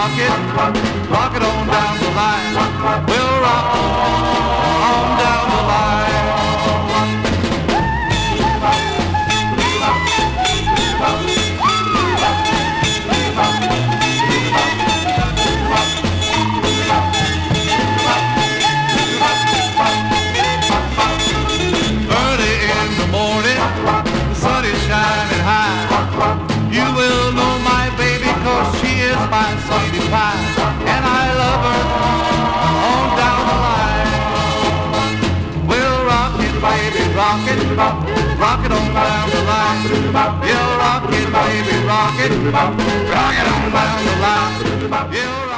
rock it on down the line. We'll rock on down the line. Early in the morning, the sun is shining high. You will know my baby 'cause she is my sweetie pie, and I love her on down the line. We'll rock it, baby, rock it on down the line. Yeah, rock it, baby, rock it on down the line. Yeah.